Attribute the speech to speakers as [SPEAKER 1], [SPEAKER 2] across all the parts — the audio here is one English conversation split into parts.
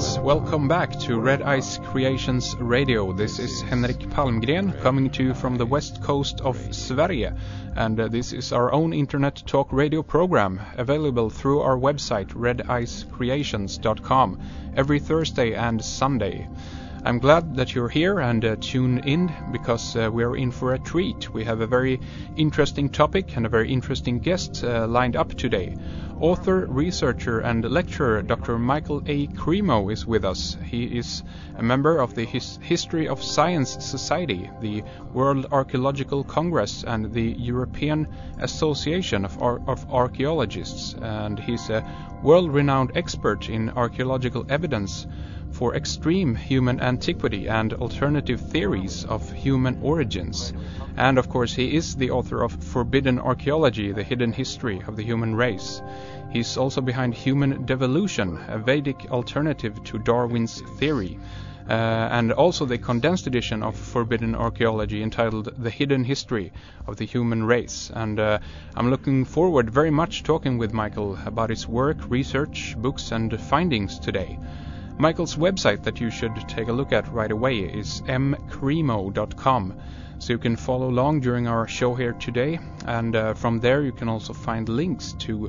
[SPEAKER 1] friends, welcome back to Red Ice Creations Radio. This is Henrik Palmgren coming to you from the west coast of Sverige, and this is our own internet talk radio program available through our website redicecreations.com every Thursday and Sunday. I'm glad that you're here and tune in because we're in for a treat. We have a very interesting topic and a very interesting guest lined up today. Author, researcher and lecturer Dr. Michael A. Cremo is with us. He is a member of the History of Science Society, the World Archaeological Congress and the European Association of Archaeologists, and he's a world-renowned expert in archaeological evidence for extreme human antiquity and alternative theories of human origins. And of course he is the author of Forbidden Archaeology, the Hidden History of the Human Race. He's also behind Human Devolution, a Vedic alternative to Darwin's theory, and also the condensed edition of Forbidden Archaeology entitled The Hidden History of the Human Race. And I'm looking forward very much talking with Michael about his work, research, books and findings today. Michael's website that you should take a look at right away is mcremo.com, so you can follow along during our show here today, and from there you can also find links to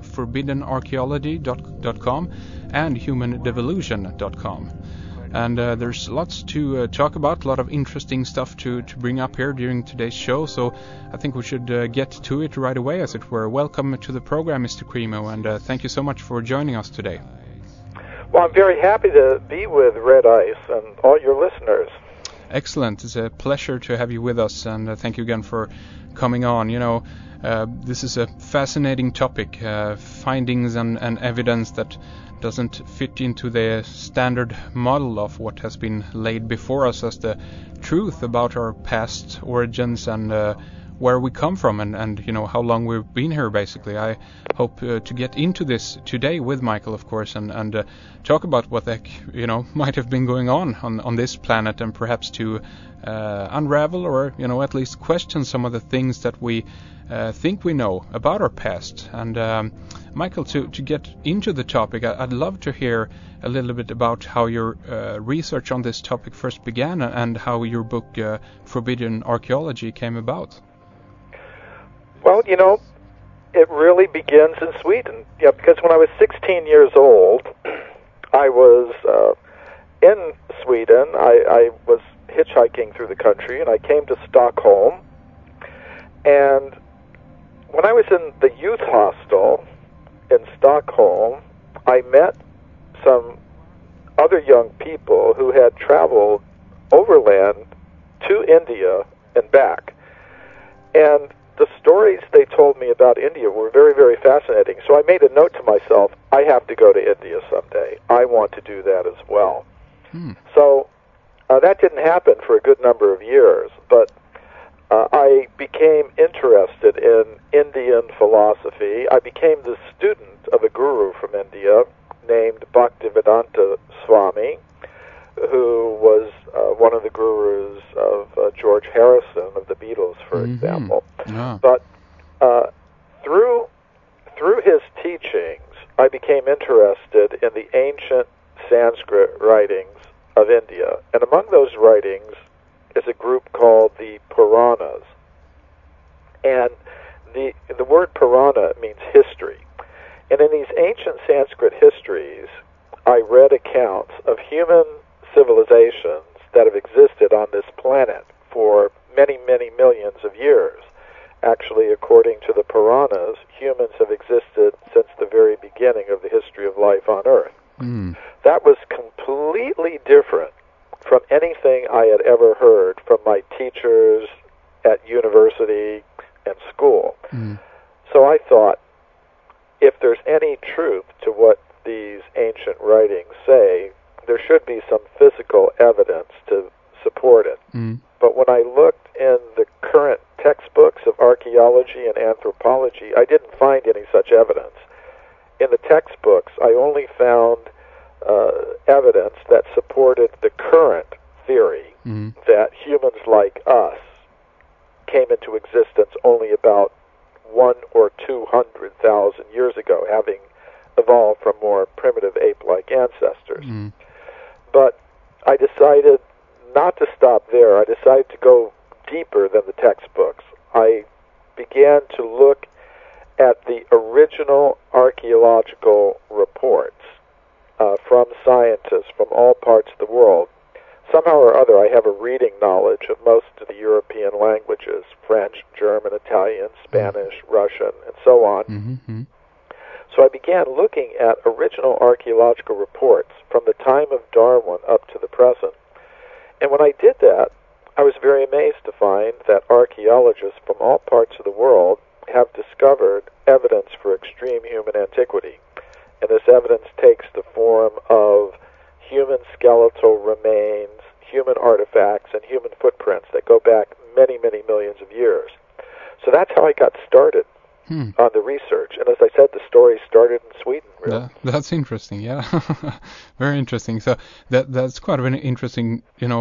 [SPEAKER 1] forbiddenarchaeology.com and humandevolution.com. And there's lots to talk about, a lot of interesting stuff to bring up here during today's show, so I think we should get to it right away, as it were. Welcome to the program, Mr. Cremo, and thank you so much for joining us today.
[SPEAKER 2] Well, I'm very happy to be with Red Ice and all your listeners.
[SPEAKER 1] Excellent. It's a pleasure to have you with us, and thank you again for coming on. You know, this is a fascinating topic, findings and evidence that doesn't fit into the standard model of what has been laid before us as the truth about our past origins and where we come from and you know how long we've been here. Basically, I hope to get into this today with Michael, of course, and talk about what the might have been going on this planet, and perhaps to unravel or at least question some of the things that we think we know about our past. And Michael, to get into the topic, I'd love to hear a little bit about how your research on this topic first began and how your book Forbidden Archaeology came about.
[SPEAKER 2] Well, it really begins in Sweden. Yeah, because when I was 16 years old, I was in Sweden. I was hitchhiking through the country, and I came to Stockholm. And when I was in the youth hostel in Stockholm, I met some other young people who had traveled overland to India and back. And the stories they told me about India were very, very fascinating. So I made a note to myself, I have to go to India someday. I want to do that as well. So that didn't happen for a good number of years, but I became interested in Indian philosophy. I became the student of a guru from India named Bhaktivedanta Swami, who was one of the gurus of George Harrison of the Beatles, for example. Yeah. But through his teachings, I became interested in the ancient Sanskrit writings of India. And among those writings is a group called the Puranas. And the word Purana means history. And in these ancient Sanskrit histories, I read accounts of human civilizations that have existed on this planet for many, many millions of years. Actually, according to the Puranas, humans have existed since the very beginning of the history of life on Earth. That was completely different from anything I had ever heard from my teachers at university and school. So I thought, if there's any truth to what these ancient writings say, there should be some physical evidence to support it. But when I looked in the current textbooks of archaeology and anthropology, I didn't find any such evidence. In the textbooks, I only found evidence that supported the current theory that humans like us came into existence only about 100,000 or 200,000 years ago, having evolved from more primitive ape-like ancestors. But I decided not to stop there. I decided to go deeper than the textbooks. I began to look at the original archaeological reports from scientists from all parts of the world. Somehow or other, I have a reading knowledge of most of the European languages, French, German, Italian, Spanish, Russian, and so on.
[SPEAKER 1] Mm-hmm.
[SPEAKER 2] So I began looking at original archaeological reports from the time of Darwin up to the present. And when I did that, I was very amazed to find that archaeologists from all parts of the world have discovered evidence for extreme human antiquity. And this evidence takes the form of human skeletal remains, human artifacts, and human footprints that go back many, many millions of years. So that's how I got started on the research. And as I said, the story started in Sweden, really.
[SPEAKER 1] That's interesting, yeah. Very interesting. So that's quite an interesting,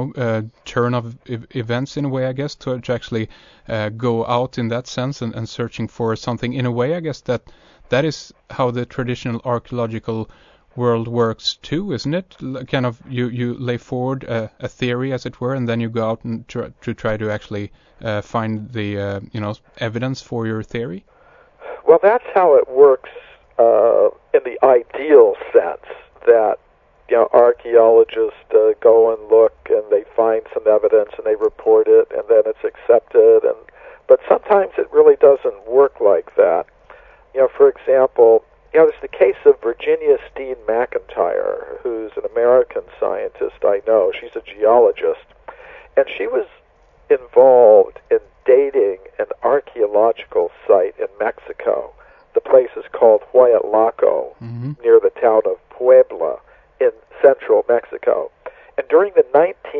[SPEAKER 1] turn of events in a way, I guess, to actually go out in that sense and searching for something. In a way, I guess that is how the traditional archaeological world works too, isn't it? Kind of you lay forward a theory, as it were, and then you go out and try to actually find the evidence for your theory.
[SPEAKER 2] Well, that's how it works in the ideal sense. That archaeologists go and look and they find some evidence and they report it and then it's accepted. But sometimes it really doesn't work like that. For example, there's the case of Virginia Steen McIntyre, who's an American scientist I know. She's a geologist, and she was involved in dating an archaeological site in Mexico. The place is called Huayatlaco, near the town of Puebla in central Mexico. And during the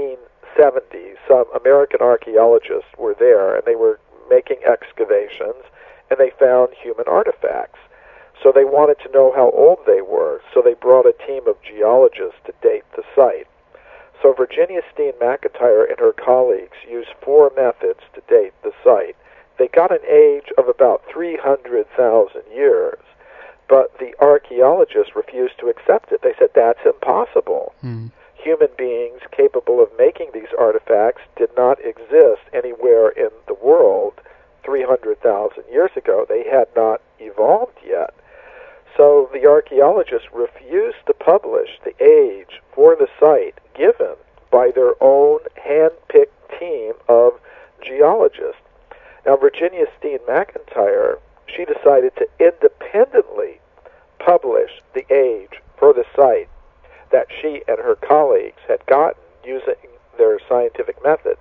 [SPEAKER 2] 1970s, some American archaeologists were there, and they were making excavations, and they found human artifacts. So they wanted to know how old they were, so they brought a team of geologists to date the site. So Virginia Steen McIntyre and her colleagues used 4 methods to date the site. They got an age of about 300,000 years, but the archaeologists refused to accept it. They said, that's impossible. Human beings capable of making these artifacts did not exist anywhere in the world 300,000 years ago. They had not evolved yet. So the archaeologists refused to publish the age for the site given by their own hand-picked team of geologists. Now, Virginia Steen McIntyre, she decided to independently publish the age for the site that she and her colleagues had gotten using their scientific methods.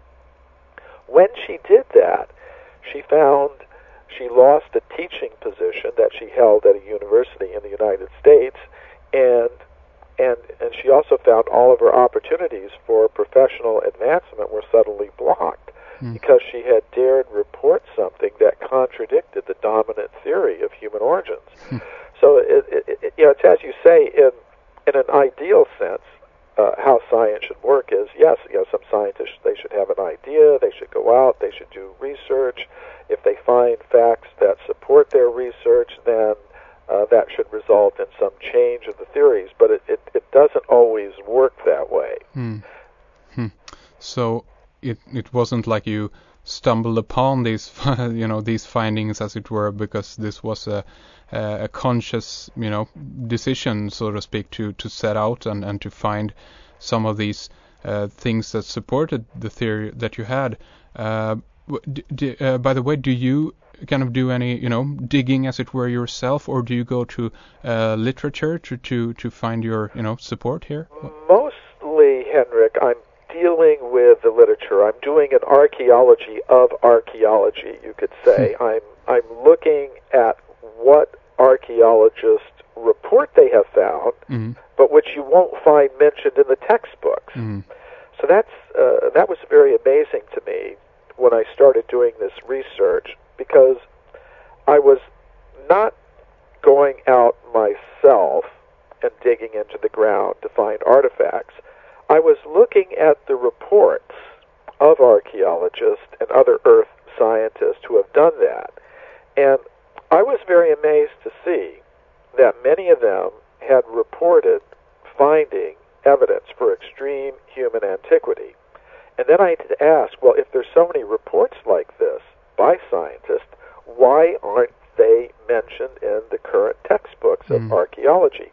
[SPEAKER 2] When she did that, she found she lost a teaching position that she held at a university in the United States, and she also found all of her opportunities for professional advancement were suddenly blocked because she had dared report something that contradicted the dominant theory of human origins. So it's as you say, in an ideal sense, how science should work is, yes, some scientists, they should have an idea, they should go out, they should do research. If they find facts that support their research, then that should result in some change of the theories. But it doesn't always work that way.
[SPEAKER 1] So it wasn't like you stumbled upon these these findings, as it were, because this was a conscious decision, so to speak, to set out and to find some of these things that supported the theory that you had. By the way, do you kind of do any digging, as it were, yourself, or do you go to literature to find your support here?
[SPEAKER 2] Mostly, Henrik, I'm dealing with the literature. I'm doing an archaeology of archaeology, you could say. I'm looking at what archaeologists report they have found, but which you won't find mentioned in the textbooks. So that was very amazing to me when I started doing this research, because I was not going out myself and digging into the ground to find artifacts. I was looking at the reports of archaeologists and other earth scientists who have done that. And I was very amazed to see that many of them had reported finding evidence for extreme human antiquity. And then I had to ask, well, if there's so many reports like this by scientists, why aren't they mentioned in the current textbooks of archaeology?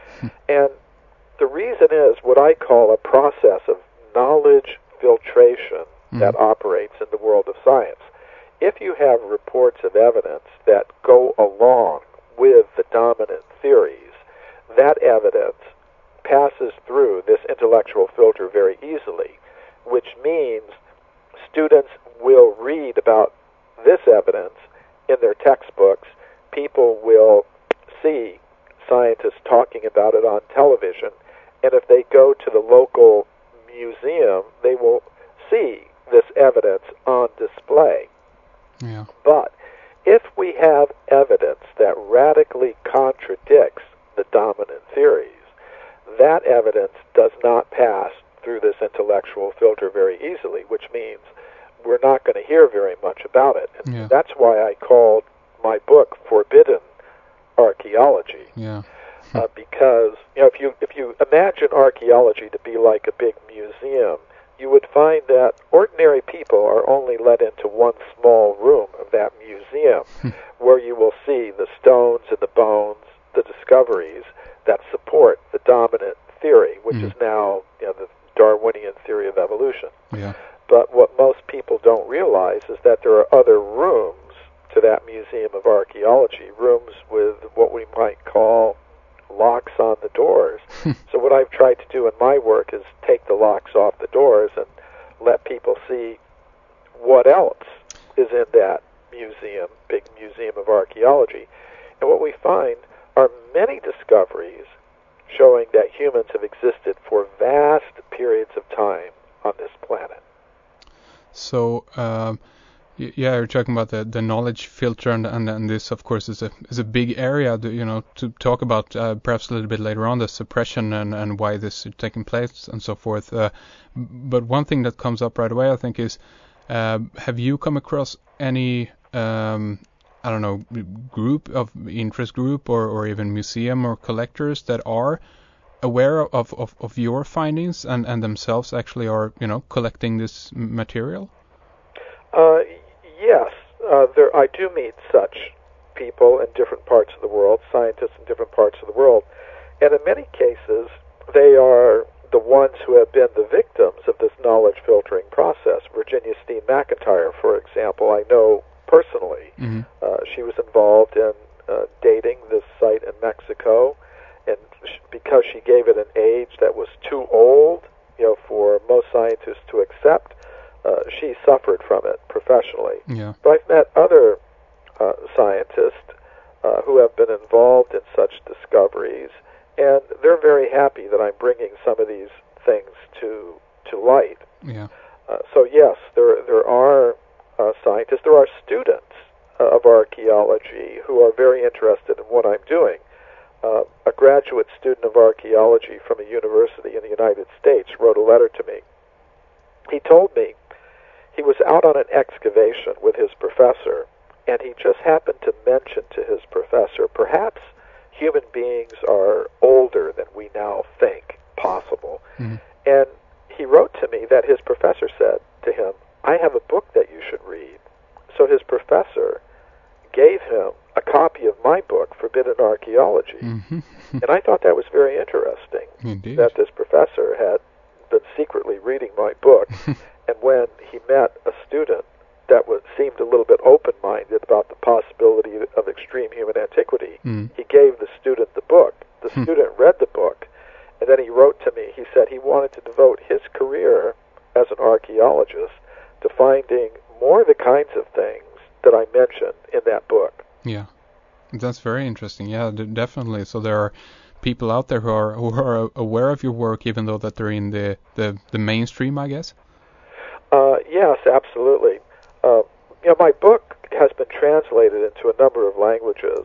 [SPEAKER 2] And the reason is what I call a process of knowledge filtration that operates in the world of science. If you have reports of evidence that go along with the dominant theories, that evidence passes through this intellectual filter very easily, which means students will read about this evidence in their textbooks. People will see scientists talking about it on television, and if they go to the local museum, they will see this evidence on display.
[SPEAKER 1] Yeah.
[SPEAKER 2] But if we have evidence that radically contradicts the dominant theories, that evidence does not pass through this intellectual filter very easily, which means we're not going to hear very much about it. And that's why I called my book Forbidden Archaeology.
[SPEAKER 1] Yeah.
[SPEAKER 2] Because if you imagine archaeology to be like a big museum, you would find that ordinary people are only let into one small room of that museum, where you will see the stones and the bones, the discoveries that support the dominant theory, which is now the Darwinian theory of evolution.
[SPEAKER 1] Yeah.
[SPEAKER 2] But what most people don't realize is that there are other rooms to that museum of archaeology, rooms with what we might call locks on the doors. So what I've tried to do in my work is take the locks off the doors and let people see what else is in that museum, big museum of archaeology. And what we find are many discoveries showing that humans have existed for vast periods of time on this planet.
[SPEAKER 1] So, you're talking about the knowledge filter, and this, of course, is a big area, to talk about perhaps a little bit later on, the suppression and why this is taking place and so forth. But one thing that comes up right away, I think, is have you come across any group of interest group or even museum or collectors that are aware of your findings and themselves actually are collecting this material?
[SPEAKER 2] Yes, I do meet such people in different parts of the world, scientists in different parts of the world, and in many cases they are the ones who have been the victims of this knowledge filtering process. Virginia Steen McIntyre, for example, I know personally. She was involved in dating this site in Mexico, and because she gave it an age that was too old, for most scientists to accept, she suffered from it professionally.
[SPEAKER 1] Yeah.
[SPEAKER 2] But I've met other scientists who have been involved in such discoveries, and they're very happy that I'm bringing some of these things to light.
[SPEAKER 1] Yeah.
[SPEAKER 2] So yes, there are scientists, there are students of archaeology who are very interested in what I'm doing. A graduate student of archaeology from a university in the United States wrote a letter to me. He told me he was out on an excavation with his professor, and he just happened to mention to his professor, perhaps human beings are older than we now think possible. And he wrote to me that his professor said to him, I have a book that you should read. So his professor gave him a copy of my book, Forbidden Archaeology. And I thought that was very interesting.
[SPEAKER 1] Indeed.
[SPEAKER 2] That this professor had been secretly reading my book, and when he met a student that seemed a little bit open-minded about the possibility of extreme human antiquity, he gave the student the book. The student read the book, and then he wrote to me. He said he wanted to devote his career as an archaeologist to finding more of the kinds of things that I mentioned in that book.
[SPEAKER 1] Yeah, that's very interesting. Yeah, definitely. So there are people out there who are aware of your work, even though that they're in the mainstream, I guess.
[SPEAKER 2] Yes, absolutely. My book has been translated into a number of languages,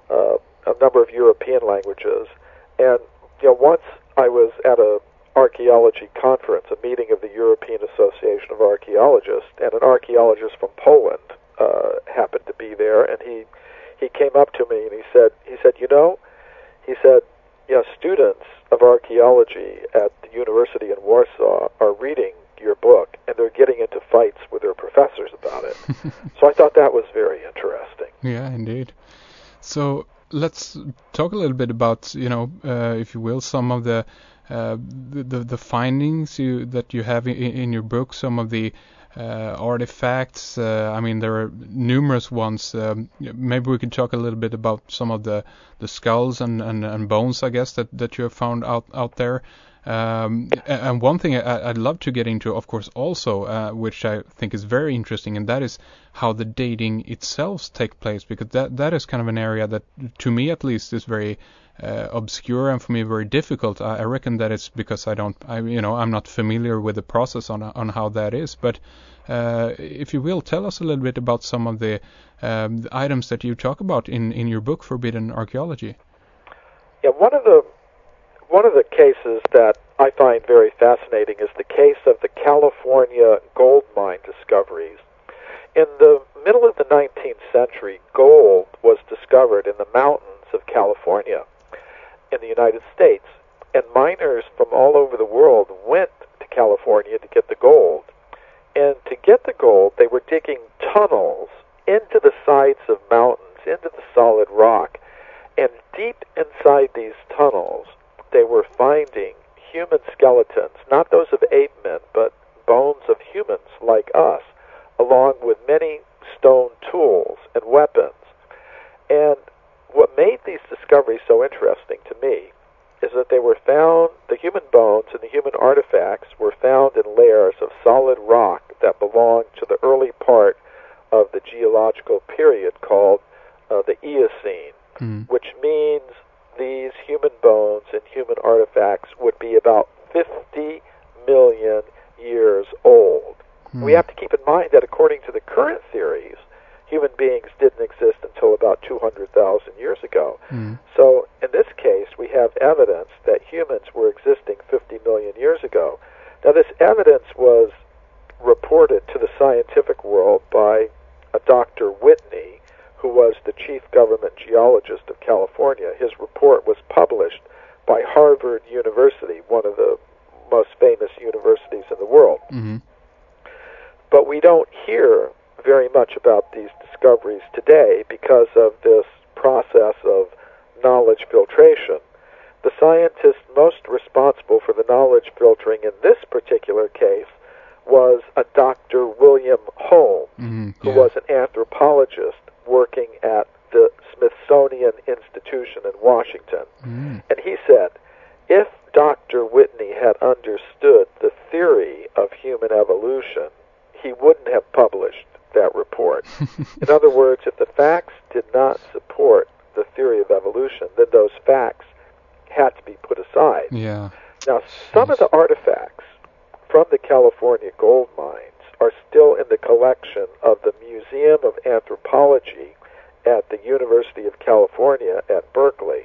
[SPEAKER 2] a number of European languages, and once I was at a archaeology conference, a meeting of the European Association of Archaeologists, and an archaeologist from Poland happened to be there, and he came up to me and he said, students of archaeology at the university in Warsaw are reading your book, and they're getting into fights with their professors about it. So I thought that was very interesting.
[SPEAKER 1] Yeah, indeed. So let's talk a little bit about, if you will, some of the findings that you have in your book, some of the artifacts. I mean, there are numerous ones. Maybe we could talk a little bit about some of the skulls and bones, I guess, that you have found out there. And one thing I'd love to get into, of course, also, which I think is very interesting, and that is how the dating itself takes place, because that is kind of an area that, to me at least, is very obscure and for me very difficult. I reckon that it's because I'm not familiar with the process on how that is. But if you will, tell us a little bit about some of the items that you talk about in your book, Forbidden Archaeology.
[SPEAKER 2] Yeah, one of the cases that I find very fascinating is the case of the California gold mine discoveries. In the middle of the 19th century, gold was discovered in the mountains of California in the United States, and miners from all over the world went to California to get the gold. And to get the gold, they were digging tunnels into the sides of mountains, into the solid rock, and deep inside these tunnels, they were finding human skeletons, not those of ape men, but bones of humans like us, along with many stone tools and weapons. And what made these discoveries so interesting to me is that they were found, the human bones and the human artifacts were found in layers of solid rock that belonged to the early part of the geological period called the Eocene, which means these human bones and human artifacts would be about 50 million years old. We have to keep in mind that according to the current theories, human beings didn't exist until about 200,000 years ago. So in this case, we have evidence that humans were existing 50 million years ago. Now, this evidence was reported to the scientific world by a Dr. Whitney, who was the chief government geologist of California. His report was published by Harvard University, one of the most famous universities in the world. But we don't hear very much about these discoveries today because of this process of knowledge filtration. The scientist most responsible for the knowledge filtering in this particular case was a Dr. William Holmes, who was an anthropologist working at the Smithsonian Institution in Washington. And he said, if Dr. Whitney had understood the theory of human evolution, he wouldn't have published that report. In other words, if the facts did not support the theory of evolution, then those facts had to be put aside.
[SPEAKER 1] Yeah.
[SPEAKER 2] Now, some of the artifacts from the California gold mines are still in the collection of the Museum of Anthropology at the University of California at Berkeley.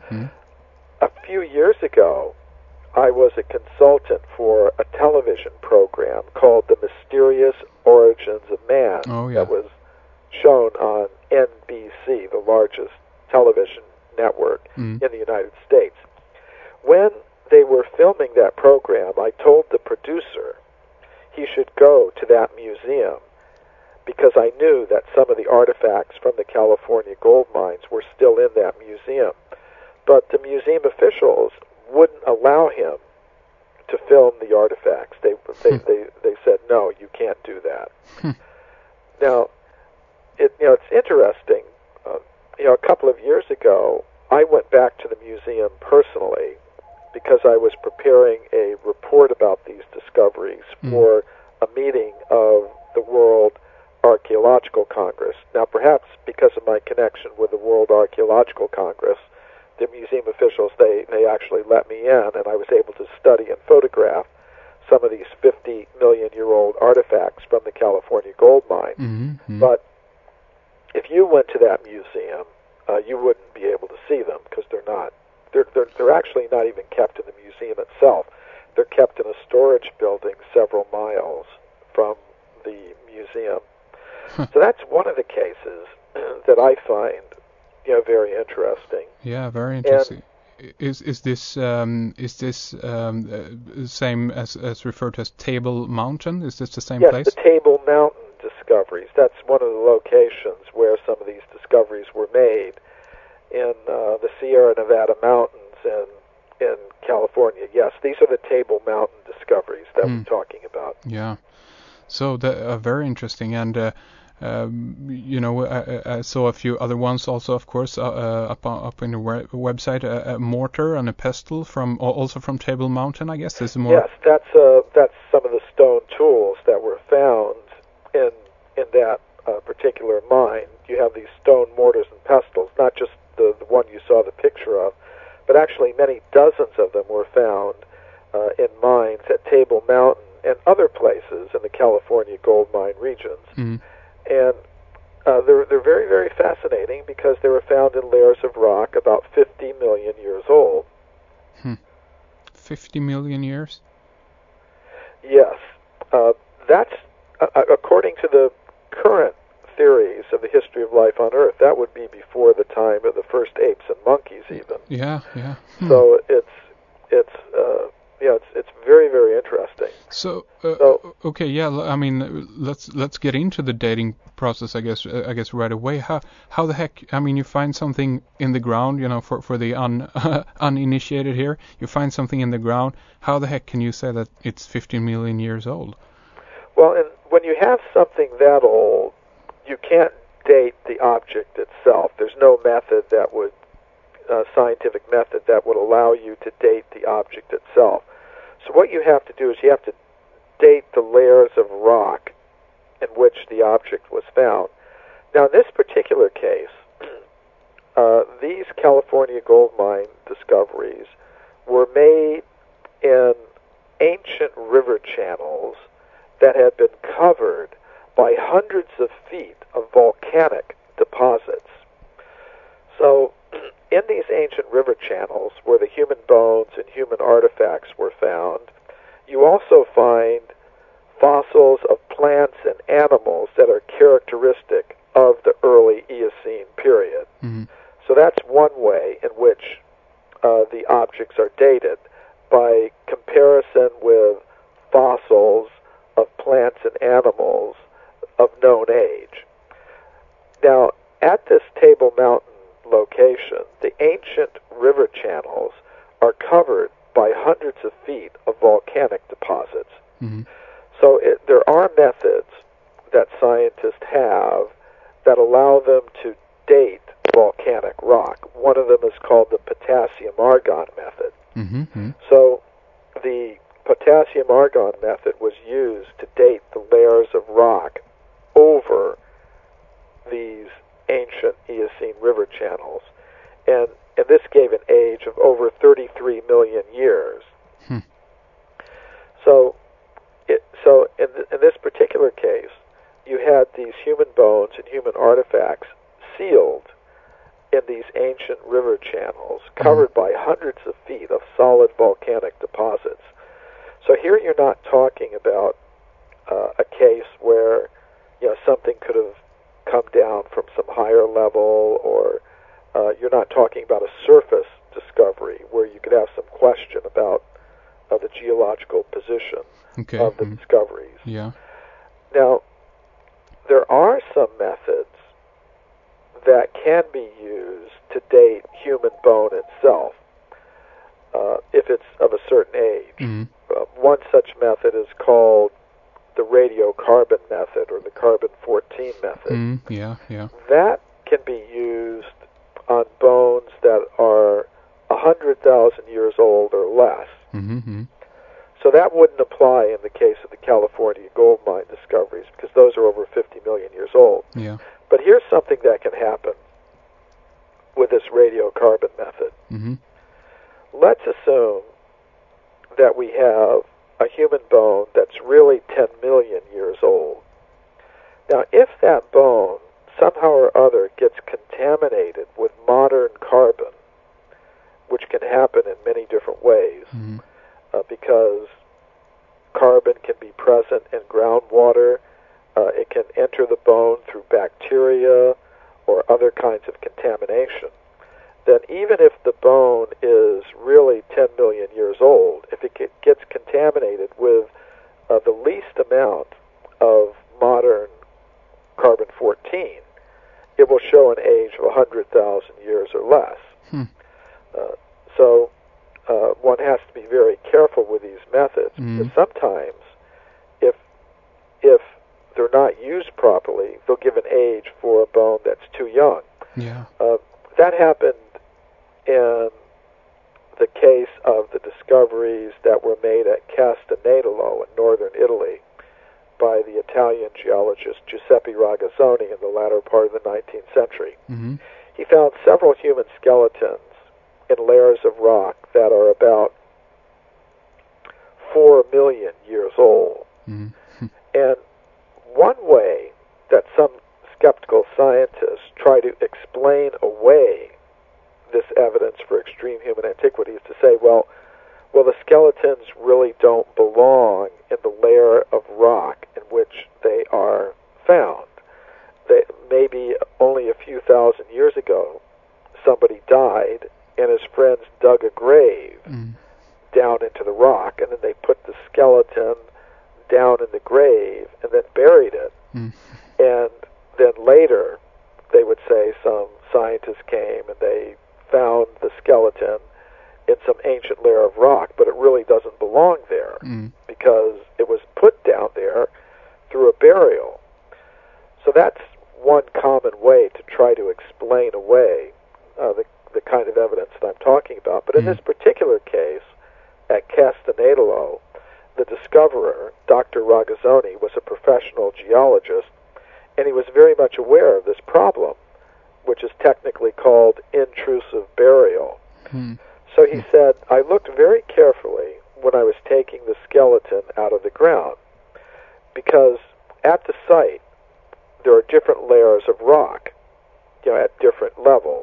[SPEAKER 2] A few years ago, I was a consultant for a television program called The Mysterious Origins of Man that was shown on NBC, the largest television network in the United States. When they were filming that program, I told the producer he should go to that museum because I knew that some of the artifacts from the California gold mines were still in that museum. But the museum officials wouldn't allow him to film the artifacts. They said, no, you can't do that. Now, it's interesting. A couple of years ago, I went back to the museum personally because I was preparing a report about these discoveries for a meeting of the World Archaeological Congress. Now, perhaps because of my connection with the World Archaeological Congress, the museum officials, they actually let me in, and I was able to study and photograph some of these 50 million-year-old artifacts from the California gold mine. But if you went to that museum, you wouldn't be able to see them because they're actually not even kept in the museum itself. They're kept in a storage building several miles from the museum. So that's one of the cases that I find very interesting.
[SPEAKER 1] Yeah, very interesting. is this same as referred to as Table Mountain? Is this the same place?
[SPEAKER 2] Yes, the Table Mountain discoveries. That's one of the locations where some of these discoveries were made in the Sierra Nevada mountains in California. Yes, these are the Table Mountain discoveries that we're talking about.
[SPEAKER 1] Yeah. So very interesting, and I saw a few other ones also, of course, up in the website. A mortar and a pestle also from Table Mountain, I guess. This is more.
[SPEAKER 2] Yes, that's some of the stone tools that were found in that particular mine. You have these stone mortars and pestles, not just the one you saw the picture of, but actually many dozens of them were found in mines at Table Mountain and other places in the California gold mine regions.
[SPEAKER 1] Mm.
[SPEAKER 2] And they're very, very fascinating because they were found in layers of rock about 50 million years old.
[SPEAKER 1] 50 million years?
[SPEAKER 2] Yes. That's, according to the current theories of the history of life on Earth, that would be before the time of the first apes and monkeys even.
[SPEAKER 1] Yeah.
[SPEAKER 2] So it's very, very interesting.
[SPEAKER 1] So okay, yeah. I mean, let's get into the dating process. I guess right away. How the heck? I mean, you find something in the ground. For the uninitiated here, you find something in the ground. How the heck can you say that it's 15 million years old?
[SPEAKER 2] Well, and when you have something that old, you can't date the object itself. There's no method that would scientific method that would allow you to date the object itself. So what you have to do is you have to date the layers of rock in which the object was found. Now, in this particular case, these California gold mine discoveries were made in ancient river channels that had been covered by hundreds of feet of volcanic deposits. So, in these ancient river channels where the human bones and human artifacts were found, you also find fossils of plants and animals that are characteristic of the early Eocene period.
[SPEAKER 1] Mm-hmm.
[SPEAKER 2] So that's one way in which the objects are dated, by comparison with fossils of plants and animals of known age. Now, at this Table Mountain location, the ancient river channels are covered by hundreds of feet of volcanic deposits.
[SPEAKER 1] Mm-hmm.
[SPEAKER 2] So there are methods that scientists have that allow them to date volcanic rock. One of them is called the potassium-argon method.
[SPEAKER 1] Mm-hmm.
[SPEAKER 2] So the potassium-argon method was used to date the layers of rock over these ancient Eocene river channels, and this gave an age of over 33 million years. So in this particular case, you had these human bones and human artifacts sealed in these ancient river channels, covered by hundreds of feet of solid volcanic deposits. So here you're not talking about a case where something could have come down from some higher level, or you're not talking about a surface discovery where you could have some question about the geological position of the discoveries.
[SPEAKER 1] Yeah.
[SPEAKER 2] Now, there are some methods that can be used to date human bone itself, if it's of a certain age.
[SPEAKER 1] Mm-hmm.
[SPEAKER 2] One such method is called the radiocarbon method, or the carbon-14 method.
[SPEAKER 1] Yeah.
[SPEAKER 2] That can be used on bones that are 100,000 years old or less.
[SPEAKER 1] Mm-hmm.
[SPEAKER 2] So that wouldn't apply in the case of the California gold mine discoveries, because those are over 50 million years old.
[SPEAKER 1] Yeah.
[SPEAKER 2] But here's something that can happen with this radiocarbon method.
[SPEAKER 1] Mm-hmm.
[SPEAKER 2] Let's assume that we have a human bone that's really 10 million years old. Now, if that bone somehow or other gets contaminated with modern carbon, which can happen in many different ways, because carbon can be present in groundwater, it can enter the bone through bacteria or other kinds of contamination, then even if the bone is really 10 million years old, if it gets contaminated with the least amount of modern carbon-14, it will show an age of 100,000 years or less. So one has to be very careful with these methods. Because sometimes, if they're not used properly, they'll give an age for a bone that's too young.
[SPEAKER 1] Yeah.
[SPEAKER 2] That happened in the case of the discoveries that were made at Castanedolo in northern Italy by the Italian geologist Giuseppe Ragazzoni in the latter part of the 19th century. He found several human skeletons in layers of rock that are about 4 million years old. And one way that some skeptical scientists try to explain away this evidence for extreme human antiquity is to say, well, the skeletons really don't belong in the layer of rock in which they are found. Maybe only a few thousand years ago, somebody died and his friends dug a grave down into the rock, and then they put the skeleton down in the grave and then buried it. And then later, they would say some scientists came and they found the skeleton in some ancient layer of rock, but it really doesn't belong there because it was put down there through a burial. So that's one common way to try to explain away the kind of evidence that I'm talking about. But in this particular case, at Castanedolo, the discoverer, Dr. Ragazzoni, was a professional geologist, and he was very much aware of this problem, which is technically called intrusive burial. So he said, I looked very carefully when I was taking the skeleton out of the ground, because at the site there are different layers of rock, at different levels.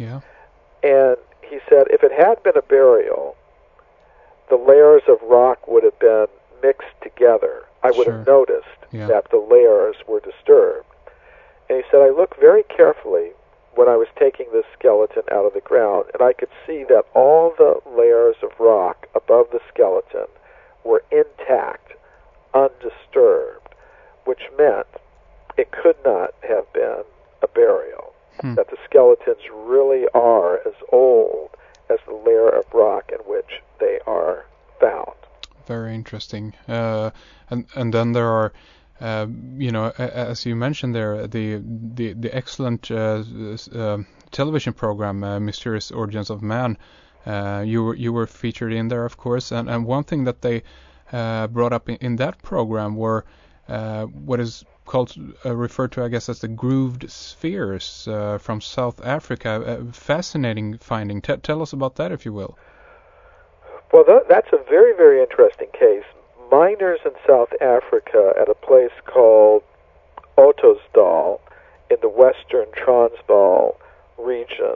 [SPEAKER 2] And he said, if it had been a burial, the layers of rock would have been mixed together. I would have noticed that the layers were disturbed. And he said, I looked very carefully when I was taking this skeleton out of the ground, and I could see that all the layers of rock above the skeleton were intact, undisturbed, which meant it could not have been a burial, that the skeletons really are as old as the layer of rock in which they are found.
[SPEAKER 1] Very interesting. And then there are, as you mentioned there, the excellent television program, Mysterious Origins of Man. You were featured in there, of course. And one thing that they brought up in that program were what is called referred to, I guess, as the grooved spheres from South Africa. Fascinating finding. Tell us about that, if you will.
[SPEAKER 2] Well, that's a very, very interesting case. Miners in South Africa at a place called Ottosdal in the western Transvaal region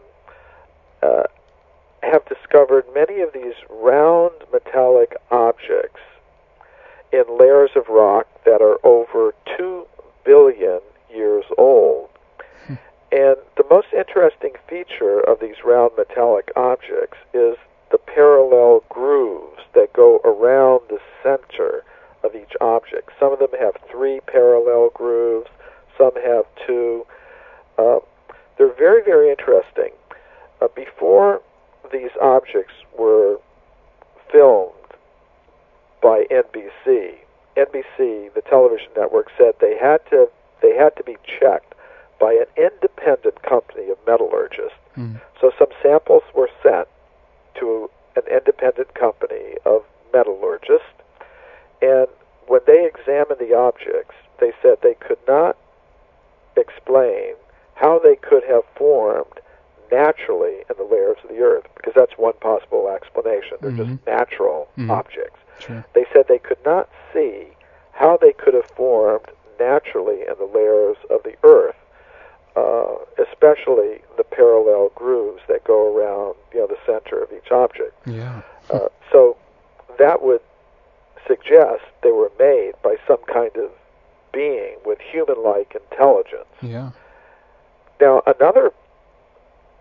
[SPEAKER 2] have discovered many of these round metallic objects in layers of rock that are over 2 billion years old. And the most interesting feature of these round metallic objects is the parallel grooves that go around the center of each object. Some of them have 3 parallel grooves, some have 2. They're very, very interesting. Before these objects were filmed by NBC, the television network, said they had to be checked by an independent company of metallurgists. So some samples were sent to an independent company of metallurgists, and when they examined the objects, they said they could not explain how they could have formed naturally in the layers of the earth, because that's one possible explanation. They're just natural objects. They said they could not see how they could have formed naturally in the layers of the earth, especially the parallel grooves that go around, the center of each object. So that would suggest they were made by some kind of being with human-like intelligence. Now, another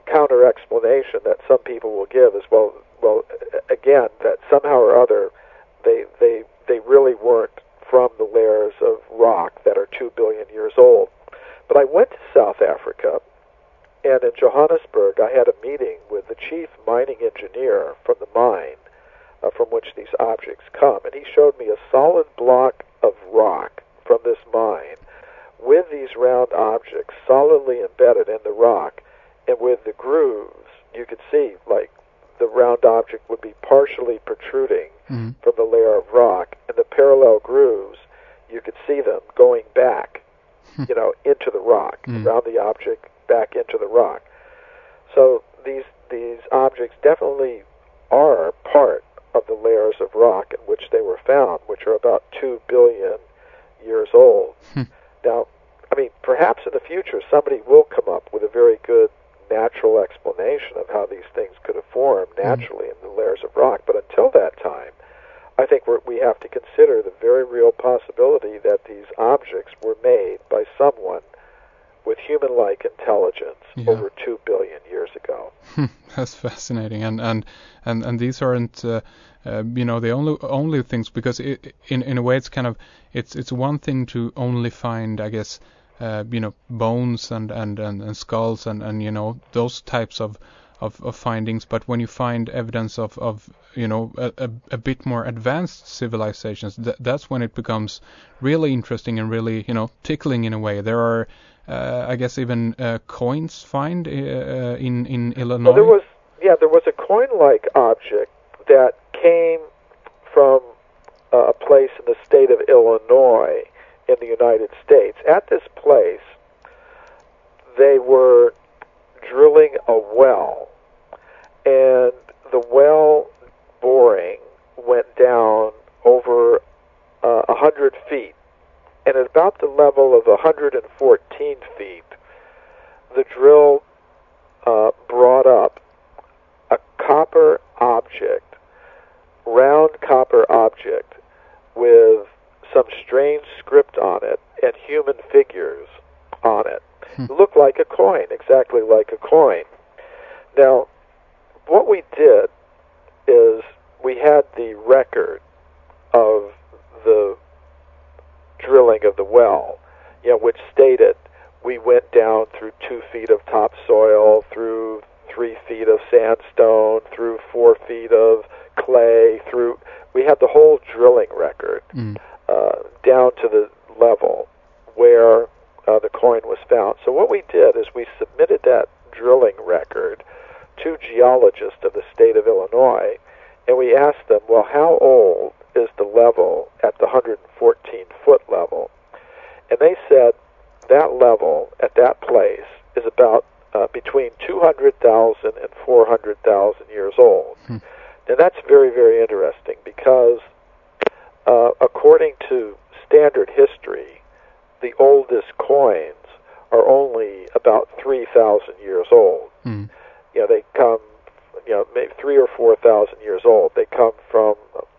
[SPEAKER 2] counter explanation that some people will give is, well, again, that somehow or other they really weren't from the layers of rock that are 2 billion years old. But I went to South Africa, and in Johannesburg I had a meeting with the chief mining engineer from the mine from which these objects come, and he showed me a solid block of rock from this mine with these round objects solidly embedded in the rock, and with the grooves you could see, like, the round object would be partially protruding from the layer of rock, and the parallel grooves, you could see them going back, into the rock, around the object, back into the rock. So these objects definitely are part of the layers of rock in which they were found, which are about 2 billion years old. Now, I mean, perhaps in the future somebody will come up with a very good natural explanation of how these things could have formed naturally in the layers of rock. But until that time, I think we have to consider the very real possibility that these objects were made by someone with human-like intelligence over 2 billion years ago.
[SPEAKER 1] That's fascinating, and these aren't the only things, because in a way it's kind of it's one thing to only find, I guess, bones and skulls and those types of findings, but when you find evidence of a bit more advanced civilizations, that's when it becomes really interesting and really tickling in a way. There are I guess even coins find in Illinois.
[SPEAKER 2] Well, there was a coin-like object that came from a place in the state of Illinois in the United States. At this place, they were drilling a well, and the well boring went down over 100 feet, and at about the level of 114 feet, the drill brought up a copper object, round copper object, with some strange script on it and human figures on it. It looked like a coin, exactly like a coin. Now, what we did is we had the record of the drilling of the well, which stated we went down through 2 feet of topsoil, through 3 feet of sandstone, through 4 feet of clay, we had the whole drilling record down to the level where the coin was found. So what we did is we submitted that drilling record to geologists of the state of Illinois, and we asked them, well, how old is the level at the 114-foot level? And they said that level at that place is about between 200,000 and 400,000 years old. And that's very, very interesting because according to standard history, the oldest coins are only about 3,000 years old. They come, maybe 3,000 or 4,000 years old. They come from,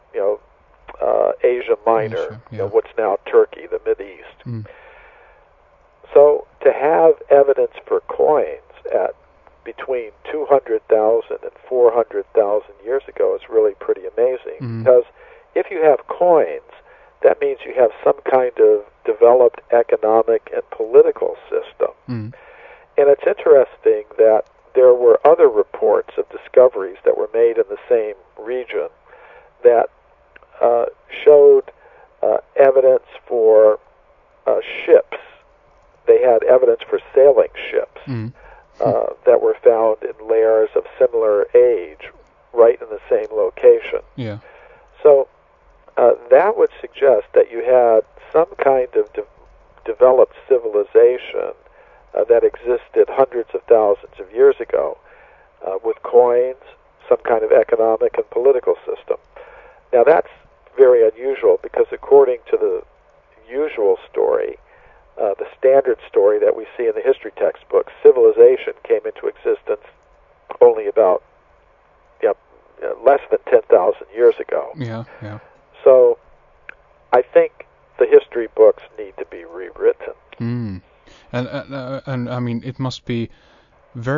[SPEAKER 2] Asia Minor, what's now Turkey, the Mideast. So to have evidence for coins at between 200,000 and 400,000 years ago is really pretty amazing, because if you have coins, that means you have some kind of developed economic and political system. And it's interesting that there were other reports of discoveries that were made in the same region that showed evidence for ships. They had evidence for sailing ships that were found in layers of similar age right in the same location. So that would suggest that you had some kind of developed civilization that existed hundreds of thousands of years ago with coins, some kind of economic and political system. Now that's very unusual because according to the usual story, the standard story that we see in the history textbooks, civilization came into existence only about less than 10,000 years ago. So I think the history books need to be rewritten.
[SPEAKER 1] And I mean, it must be very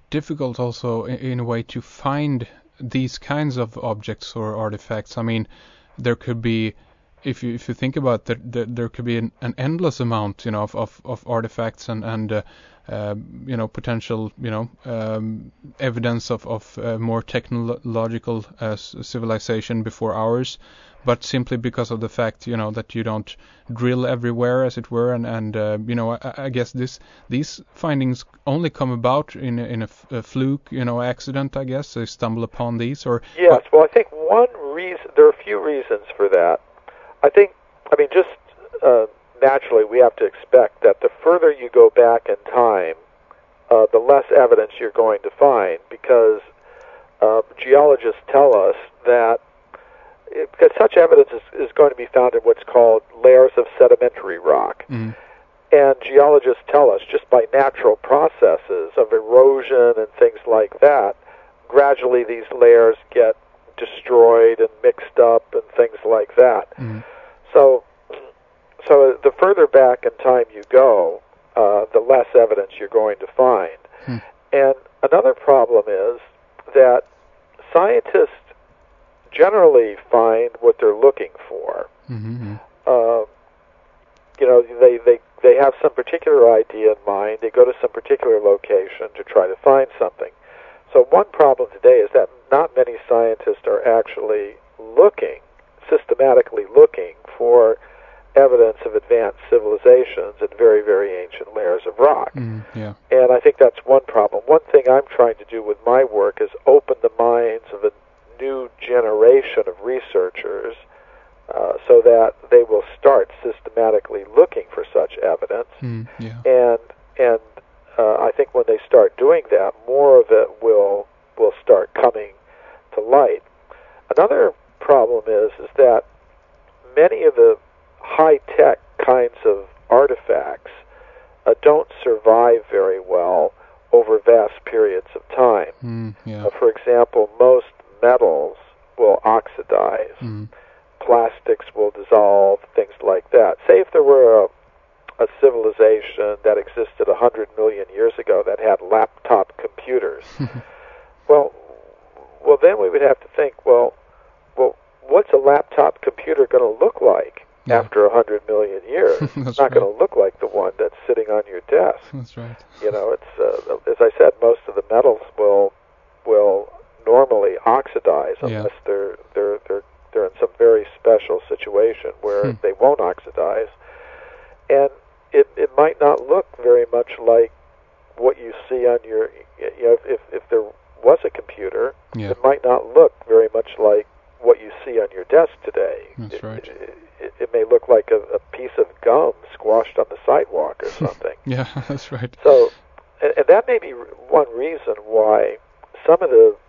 [SPEAKER 1] difficult also in a way to find these kinds of objects or artifacts. I mean, there could be, if you think about that, there could be an endless amount, of artifacts and potential, evidence of more technological civilization before ours, but simply because of the fact, that you don't drill everywhere, as it were, and I guess these findings only come about in a fluke, accident. I guess they stumble upon these, or
[SPEAKER 2] yes. Well, I think one reason, there are a few reasons for that. Just naturally, we have to expect that the further you go back in time, the less evidence you're going to find, because geologists tell us that because such evidence is going to be found in what's called layers of sedimentary rock.
[SPEAKER 1] Mm.
[SPEAKER 2] And geologists tell us just by natural processes of erosion and things like that, gradually these layers get destroyed and mixed up and things like that.
[SPEAKER 1] Mm.
[SPEAKER 2] So the further back in time you go, the less evidence you're going to find.
[SPEAKER 1] Hmm.
[SPEAKER 2] And another problem is that scientists generally find what they're looking for.
[SPEAKER 1] Mm-hmm.
[SPEAKER 2] They have some particular idea in mind. They go to some particular location to try to find something. So one problem today is that not many scientists are actually systematically looking for evidence of advanced civilizations in very, very ancient layers of rock.
[SPEAKER 1] Yeah.
[SPEAKER 2] And I think that's one problem. One thing I'm trying to do with my work is open the minds of a new generation of researchers so that they will start systematically looking for such evidence.
[SPEAKER 1] Yeah.
[SPEAKER 2] And I think when they start doing that, more of it will start coming to light. Another problem is that many of the high-tech kinds of artifacts don't survive very well over vast periods of time.
[SPEAKER 1] Yeah.
[SPEAKER 2] For example, most metals will oxidize. Plastics will dissolve, things like that. Say if there were a civilization that existed 100 million years ago that had laptop computers, well, then we would have to think, well, what's a laptop computer going to look like after 100 million years? It's not going to look like the one that's sitting on your desk.
[SPEAKER 1] That's right.
[SPEAKER 2] It's as I said, most of the metals will normally oxidize unless they're in some very special situation where they won't oxidize, and it might not look very much like what you see on your. If there was a computer, it might not look very much like what you see on your desk today.
[SPEAKER 1] That's right.
[SPEAKER 2] It may look like a piece of gum squashed on the sidewalk or something.
[SPEAKER 1] Yeah, that's right.
[SPEAKER 2] So, and that may be one reason why some of the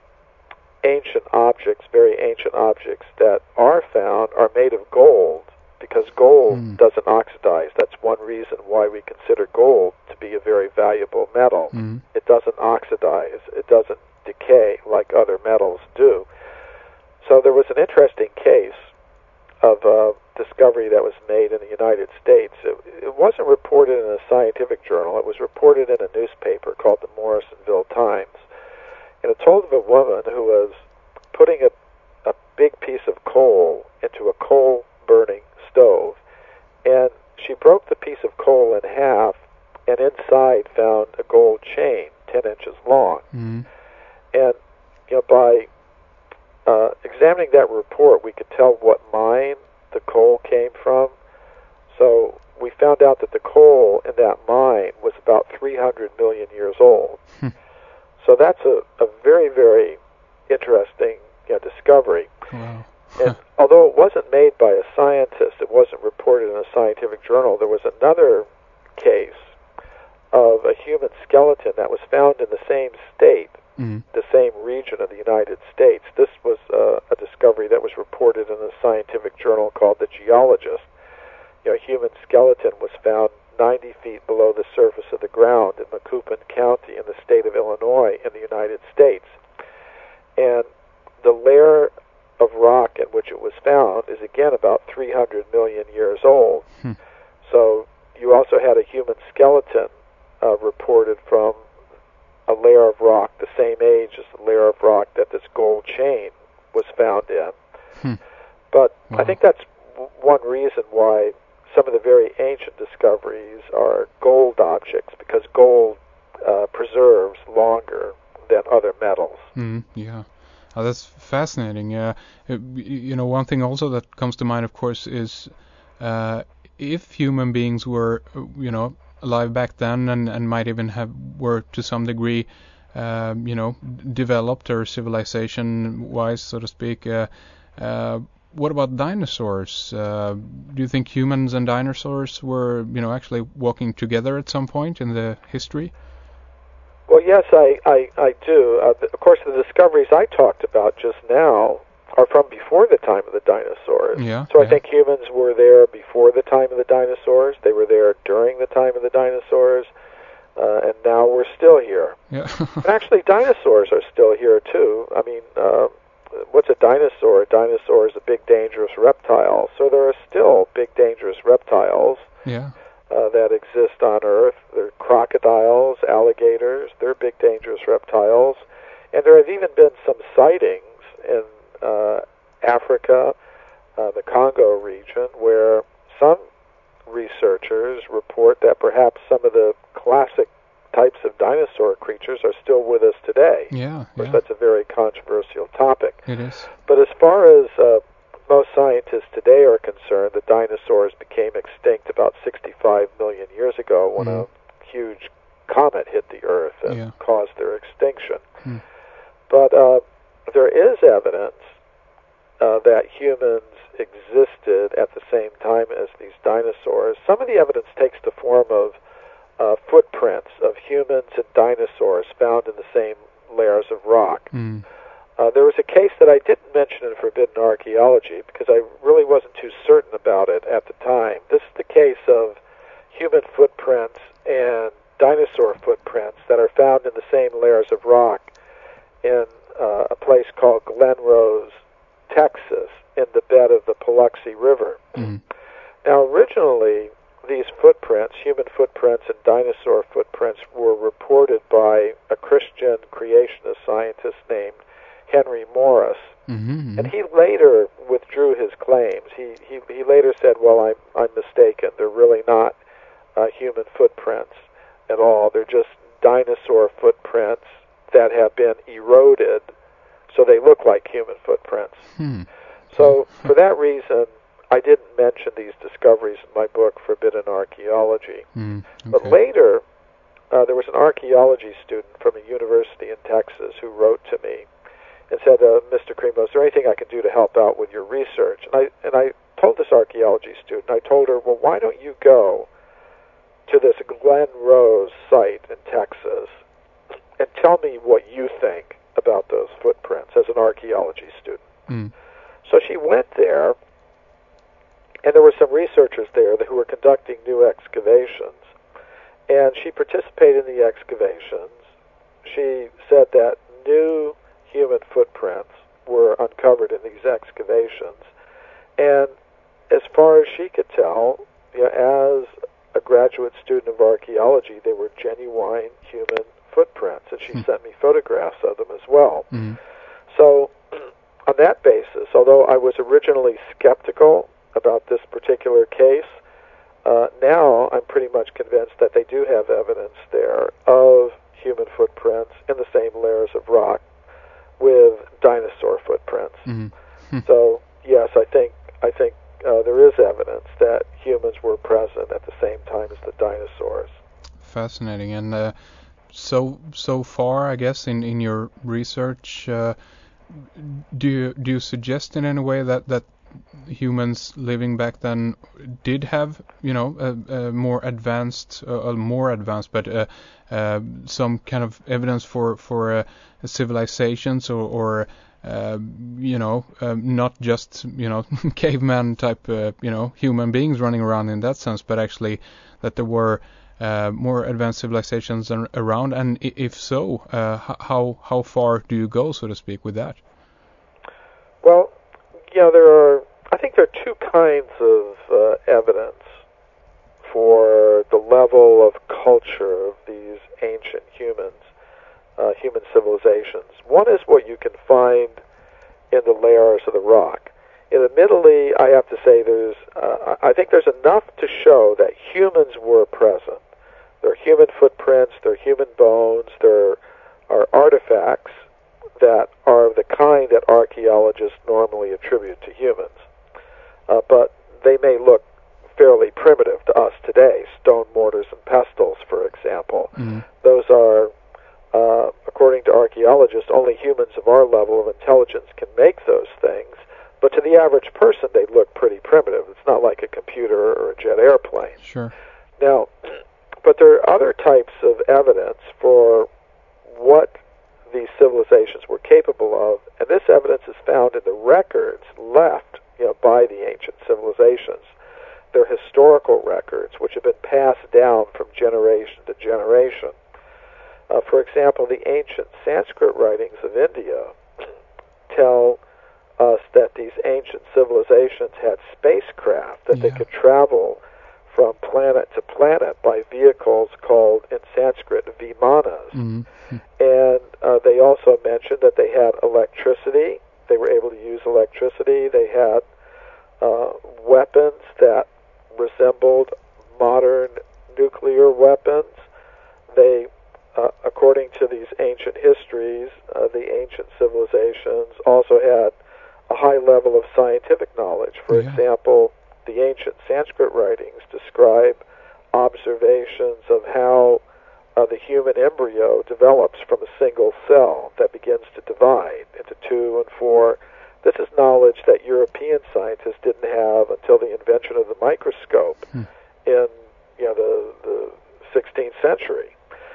[SPEAKER 2] very ancient objects that are found are made of gold, because gold doesn't oxidize. That's one reason why we consider gold to be a very valuable metal. It doesn't oxidize. It doesn't decay like other metals do. So there was an interesting case of a discovery that was made in the United States. It wasn't reported in a scientific journal. It was reported in a newspaper called the Morrisonville Times. And it told of a woman who was putting a big piece of coal into a coal-burning stove. And she broke the piece of coal in half, and inside found a gold chain 10 inches long. And by examining that report, we could tell what mine the coal came from. So we found out that the coal in that mine was about 300 million years old. So that's a very, very interesting discovery.
[SPEAKER 1] Wow.
[SPEAKER 2] And although it wasn't made by a scientist, it wasn't reported in a scientific journal, there was another case of a human skeleton that was found in the same state, the same region of the United States. This was a discovery that was reported in a scientific journal called The Geologist. A human skeleton was found 90 feet below the surface of the ground in Macoupin County in the state of Illinois in the United States. And the layer of rock in which it was found is again about 300 million years old. So you also had a human skeleton reported from a layer of rock the same age as the layer of rock that this gold chain was found in. But I think that's one reason why some of the very ancient discoveries are gold objects, because gold preserves longer than other metals.
[SPEAKER 1] Yeah. Oh, that's fascinating. One thing also that comes to mind, of course, is if human beings were, alive back then and might even were to some degree, developed or civilization-wise, so to speak. What about dinosaurs? Do you think humans and dinosaurs were, actually walking together at some point in the history?
[SPEAKER 2] Well, yes, I do. Of course, the discoveries I talked about just now are from before the time of the dinosaurs. So I think humans were there before the time of the dinosaurs. They were there during the time of the dinosaurs. And now we're still here.
[SPEAKER 1] Yeah.
[SPEAKER 2] And actually, dinosaurs are still here, too. I mean, what's a dinosaur? A dinosaur is a big, dangerous reptile. So there are still big, dangerous reptiles that exist on Earth. There are crocodiles, alligators. They're big, dangerous reptiles. And there have even been some sightings in Africa, the Congo region, where some researchers report that perhaps some of the classic types of dinosaur creatures are still with us today. Of course, that's a very controversial topic.
[SPEAKER 1] It is.
[SPEAKER 2] But as far as most scientists today are concerned, the dinosaurs became extinct about 65 million years ago when a huge comet hit the Earth and caused their extinction. But there is evidence that humans existed at the same time as these dinosaurs. Some of the evidence takes the form of footprints of humans and dinosaurs found in the same layers of rock. There was a case that I didn't mention in Forbidden Archaeology because I really wasn't too certain about it at the time. This is the case of human footprints and dinosaur footprints that are found in the same layers of rock in a place called Glen Rose, Texas, in the bed of the Paluxy River. Now, originally, these footprints, human footprints and dinosaur footprints, were reported by a Christian creationist scientist named Henry Morris, and he later withdrew his claims. He later said, "Well, I'm mistaken. They're really not human footprints at all. They're just dinosaur footprints that have been eroded, so they look like human footprints." So for that reason, I didn't mention these discoveries in my book, Forbidden Archaeology. But later, there was an archaeology student from a university in Texas who wrote to me and said, "Mr. Cremo, is there anything I can do to help out with your research?" And I told this archaeology student, I told her, "Well, why don't you go to this Glen Rose site in Texas and tell me what you think about those footprints as an archaeology student?" So she went there, and there were some researchers there who were conducting new excavations, and she participated in the excavations. She said that new human footprints were uncovered in these excavations, and as far as she could tell, as a graduate student of archaeology, they were genuine human footprints, and she sent me photographs of them as well. So on that basis, although I was originally skeptical about this particular case, now I'm pretty much convinced that they do have evidence there of human footprints in the same layers of rock with dinosaur footprints. So yes, I think there is evidence that humans were present at the same time as the dinosaurs.
[SPEAKER 1] Fascinating. And so far, I guess, in your research, do you suggest in any way that humans living back then did have, a more advanced, but some kind of evidence for civilizations or not just, caveman type, human beings running around in that sense, but actually that there were more advanced civilizations around, and if so, how far do you go, so to speak, with that?
[SPEAKER 2] Well, I think there are two kinds of evidence for the level of culture of these ancient humans. human civilizations. One is what you can find in the layers of the rock. Admittedly, I have to say I think there's enough to show that humans were present. There are human footprints, there are human bones, there are artifacts that are of the kind that archaeologists normally attribute to humans. But they may look fairly primitive to us today, stone mortars and pestles, for example.
[SPEAKER 1] Mm-hmm.
[SPEAKER 2] Those are, according to archaeologists, only humans of our level of intelligence can make those things. But to the average person, they look pretty primitive. It's not like a computer or a jet airplane.
[SPEAKER 1] Sure.
[SPEAKER 2] Now, but there are other types of evidence for what these civilizations were capable of, and this evidence is found in the records left, by the ancient civilizations. They're historical records which have been passed down from generation to generation. For example, the ancient Sanskrit writings of India tell us that these ancient civilizations had spacecraft, that they could travel from planet to planet by vehicles called, in Sanskrit, vimanas.
[SPEAKER 1] Mm-hmm.
[SPEAKER 2] And they also mentioned that they had electricity. They were able to use electricity. They had weapons that resembled modern nuclear weapons. They, according to these ancient histories, the ancient civilizations also had a high level of scientific knowledge. For example, the ancient Sanskrit writings describe observations of how the human embryo develops from a single cell that begins to divide into 2 and 4. This is knowledge that European scientists didn't have until the invention of the microscope in the 16th century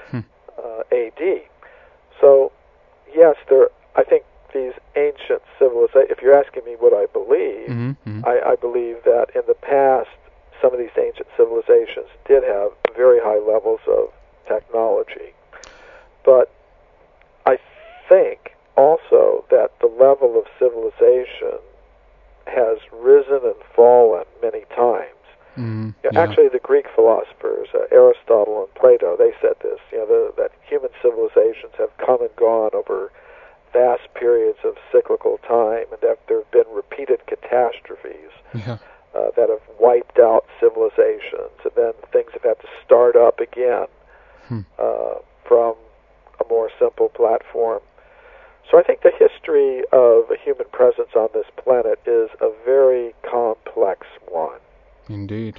[SPEAKER 2] AD. So, yes, I think these ancient civilizations, if you're asking me what I believe, I believe that in the past, some of these ancient civilizations did have very high levels of technology. But I think also that the level of civilization has risen and fallen many times. Actually, the Greek philosophers, Aristotle and Plato, they said this, that human civilizations have come and gone over vast periods of cyclical time, and that there have been repeated catastrophes that have wiped out civilizations, and then things have had to start up again from a more simple platform. So I think the history of a human presence on this planet is a very complex one.
[SPEAKER 1] Indeed.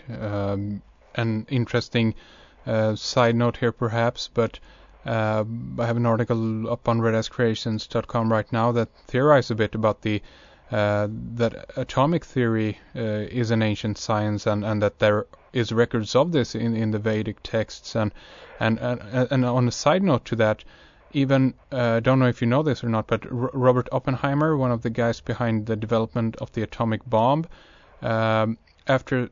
[SPEAKER 1] An interesting side note here, perhaps, but I have an article up on redaskcreations.com right now that theorizes a bit about that atomic theory is an ancient science, and that there is records of this in the Vedic texts. And on a side note to that, even don't know if you know this or not, but Robert Oppenheimer, one of the guys behind the development of the atomic bomb, after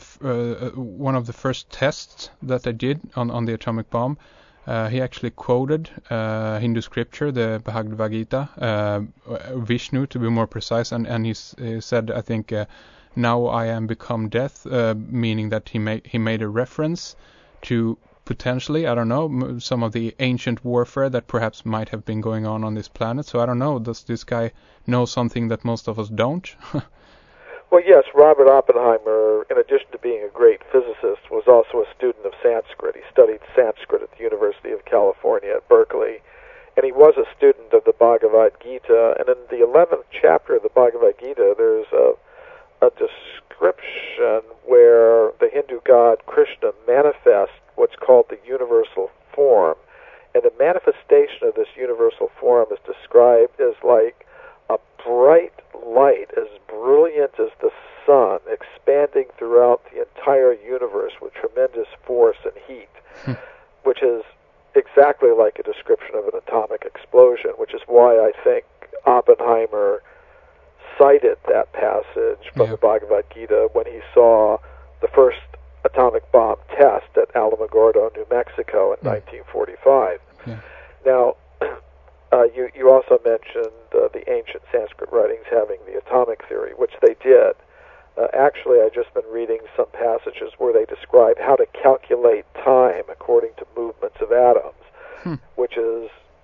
[SPEAKER 1] one of the first tests that they did on the atomic bomb, he actually quoted Hindu scripture, the Bhagavad Gita, Vishnu to be more precise, and he said, I think, now I am become death, meaning that he made a reference to potentially, I don't know, some of the ancient warfare that perhaps might have been going on this planet. So I don't know, does this guy know something that most of us don't?
[SPEAKER 2] Well, yes, Robert Oppenheimer, in addition to being a great physicist, was also a student of Sanskrit. He studied Sanskrit at the University of California at Berkeley, and he was a student of the Bhagavad Gita. And in the 11th chapter of the Bhagavad Gita, there's a description where the Hindu god Krishna manifests what's called the universal form. And the manifestation of this universal form is described as like a bright light, as brilliant as the sun, expanding throughout the entire universe with tremendous force and heat, which is exactly like a description of an atomic explosion, which is why I think Oppenheimer cited that passage from the Bhagavad Gita when he saw the first atomic bomb test at Alamogordo, New Mexico in 1945. Now, you also mentioned the ancient Sanskrit writings having the atomic theory, which they did. Actually, I've just been reading some passages where they describe how to calculate time according to movements of atoms, which is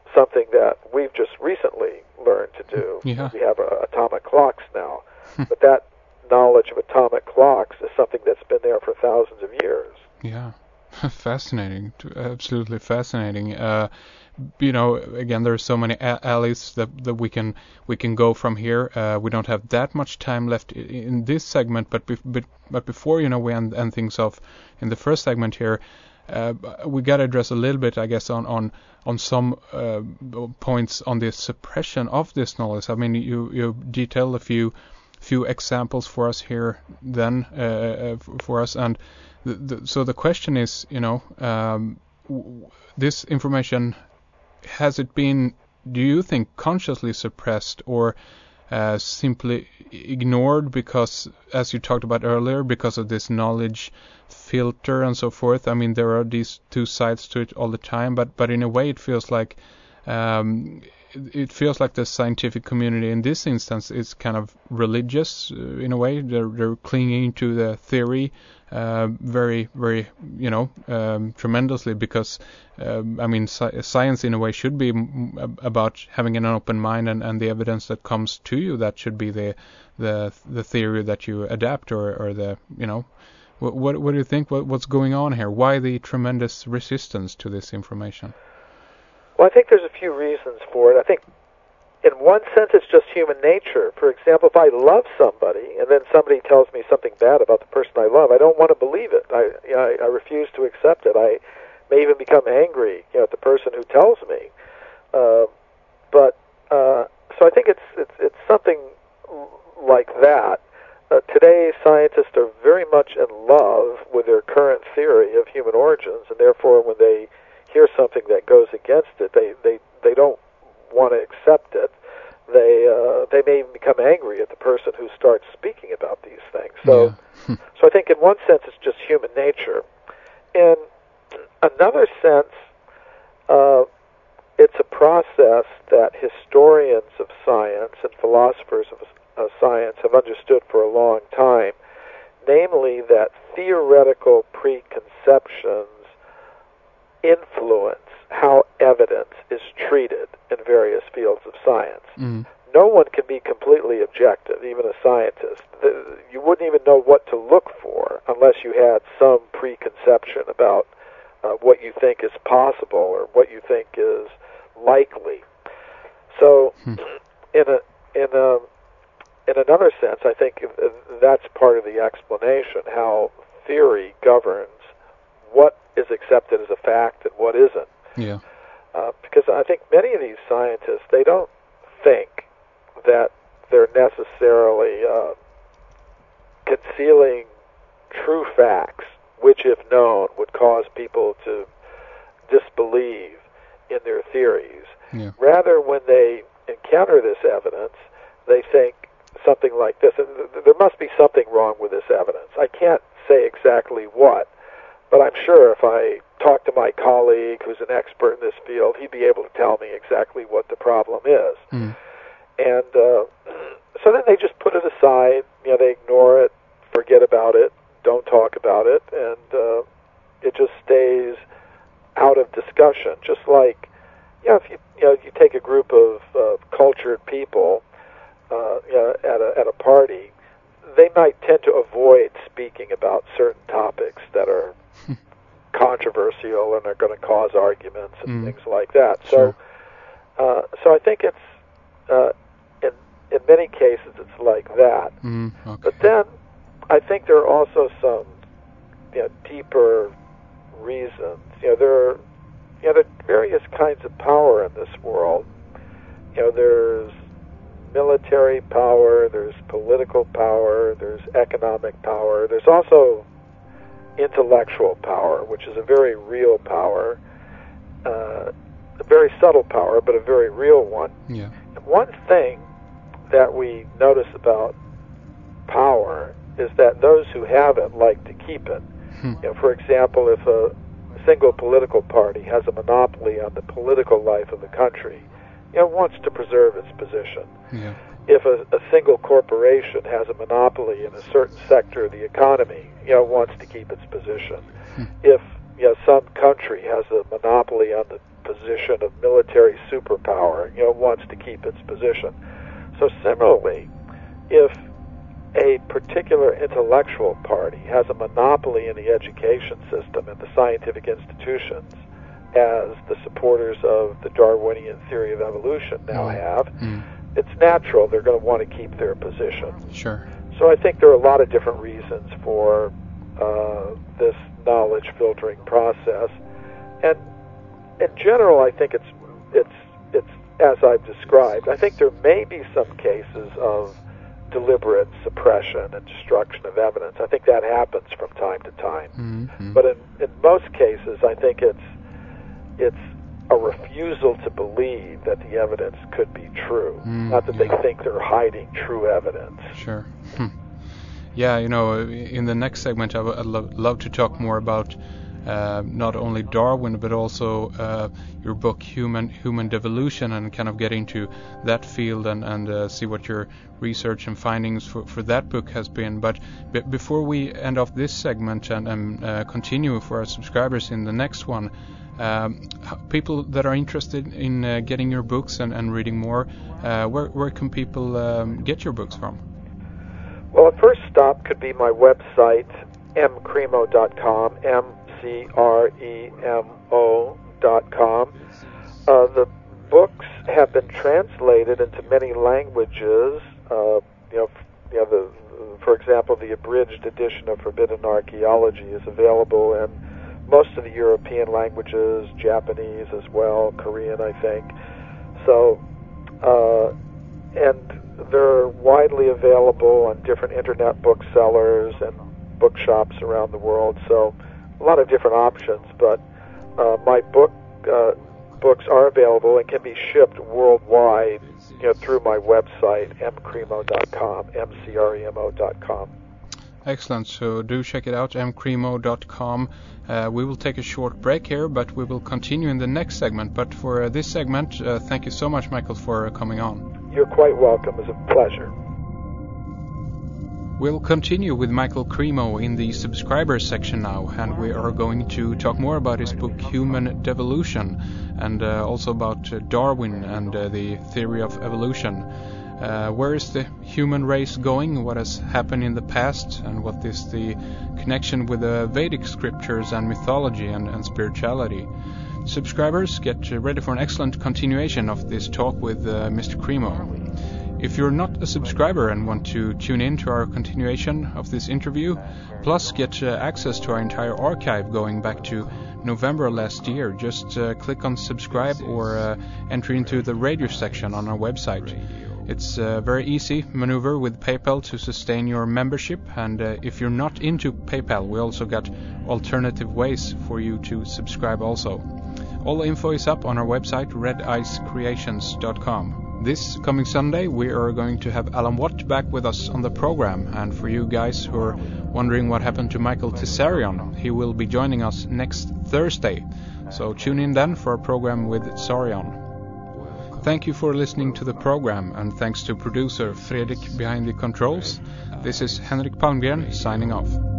[SPEAKER 2] something that we've just recently learned to do.
[SPEAKER 1] Yeah.
[SPEAKER 2] We have atomic clocks now, but that knowledge of atomic clocks is something that's been there for thousands of years.
[SPEAKER 1] Yeah. Fascinating. Absolutely fascinating. Again, there's so many alleys that we can go from here. We don't have that much time left in this segment, but before we end things off in the first segment here, we got to address a little bit, I guess, on some points on the suppression of this knowledge. I mean, you detailed a few examples for us here, then for us, and so the question is, this information, has it been, do you think, consciously suppressed or simply ignored because, as you talked about earlier, because of this knowledge filter and so forth? I mean, there are these two sides to it all the time, but in a way it feels like the scientific community in this instance is kind of religious in a way. They're clinging to the theory very, very, tremendously, because science in a way should be about having an open mind, and the evidence that comes to you, that should be the theory that you adapt, or the what do you think? What's going on here? Why the tremendous resistance to this information?
[SPEAKER 2] Well, I think there's a few reasons for it. I think in one sense it's just human nature. For example, if I love somebody and then somebody tells me something bad about the person I love, I don't want to believe it. I refuse to accept it. I may even become angry at the person who tells me. So I think it's something like that. Today, scientists are very much in love with their current theory of human origins, and therefore when they hear something that goes against it, they don't want to accept it. They may even become angry at the person who starts speaking about these things. So, so I think in one sense it's just human nature. In another sense, it's a process that historians of science and philosophers of science have understood for a long time, namely that theoretical preconceptions influence how evidence is treated in various fields of science. No one can be completely objective, even a scientist. You wouldn't even know what to look for unless you had some preconception about what you think is possible or what you think is likely. So, in another sense, I think that's part of the explanation, how theory governs what is accepted as a fact and what isn't.
[SPEAKER 1] Yeah.
[SPEAKER 2] Because I think many of these scientists, they don't think that they're necessarily concealing true facts, which, if known, would cause people to disbelieve in their theories.
[SPEAKER 1] Yeah.
[SPEAKER 2] Rather, when they encounter this evidence, they think something like this: there must be something wrong with this evidence. I can't say exactly what, but I'm sure if I talk to my colleague who's an expert in this field, he'd be able to tell me exactly what the problem is. And so then they just put it aside, they ignore it, forget about it, don't talk about it, and it just stays out of discussion. Just like, if you take a group of cultured people at a party, they might tend to avoid speaking about certain topics that are controversial and are going to cause arguments and things like that.
[SPEAKER 1] Sure.
[SPEAKER 2] So I think it's in many cases it's like that.
[SPEAKER 1] Okay.
[SPEAKER 2] But then I think there are also some deeper reasons. There are various kinds of power in this world. There's military power, there's political power, there's economic power, there's also intellectual power, which is a very real power, a very subtle power, but a very real one.
[SPEAKER 1] Yeah.
[SPEAKER 2] And one thing that we notice about power is that those who have it like to keep it. For example, if a single political party has a monopoly on the political life of the country, wants to preserve its position.
[SPEAKER 1] Yeah.
[SPEAKER 2] If a single corporation has a monopoly in a certain sector of the economy, wants to keep its position. If some country has a monopoly on the position of military superpower, wants to keep its position. So similarly, if a particular intellectual party has a monopoly in the education system and the scientific institutions, as the supporters of the Darwinian theory of evolution now have, it's natural they're going to want to keep their position.
[SPEAKER 1] Sure.
[SPEAKER 2] So I think there are a lot of different reasons for this knowledge filtering process, and in general, I think it's as I've described. I think there may be some cases of deliberate suppression and destruction of evidence. I think that happens from time to time. But in most cases, I think it's a refusal to believe that the evidence could be true, not that they think they're hiding true evidence.
[SPEAKER 1] Sure. Yeah, in the next segment, I'd love to talk more about not only Darwin, but also your book, Human Devolution, and kind of get into that field and see what your research and findings for that book has been. But before we end off this segment and continue for our subscribers in the next one, people that are interested in getting your books and reading more, where can people get your books from?
[SPEAKER 2] Well, a first stop could be my website, mcremo.com, mcremo.com. The books have been translated into many languages. For example, the abridged edition of Forbidden Archaeology is available in most of the European languages, Japanese as well, Korean, I think. So, and they're widely available on different internet booksellers and bookshops around the world. So, a lot of different options. But my books are available and can be shipped worldwide, through my website, mcremo.com, mcremo.com.
[SPEAKER 1] Excellent. So do check it out, mcremo.com. We will take a short break here, but we will continue in the next segment. But for this segment, thank you so much, Michael, for coming on.
[SPEAKER 2] You're quite welcome. It was a pleasure.
[SPEAKER 1] We'll continue with Michael Cremo in the subscribers section now, and we are going to talk more about his book Human Devolution, and also about Darwin and the theory of evolution. Where is the human race going? What has happened in the past? And what is the connection with the Vedic scriptures and mythology and spirituality? Subscribers, get ready for an excellent continuation of this talk with Mr. Cremo. If you're not a subscriber and want to tune in to our continuation of this interview, plus get access to our entire archive going back to November last year, just click on subscribe or enter into the radio section on our website. It's a very easy maneuver with PayPal to sustain your membership, and if you're not into PayPal, we also got alternative ways for you to subscribe also. All the info is up on our website, redicecreations.com. This coming Sunday, we are going to have Alan Watt back with us on the program, and for you guys who are wondering what happened to Michael Tsarion, he will be joining us next Thursday. So tune in then for a program with Tsarion. Thank you for listening to the program, and thanks to producer Fredrik behind the controls. This is Henrik Palmgren signing off.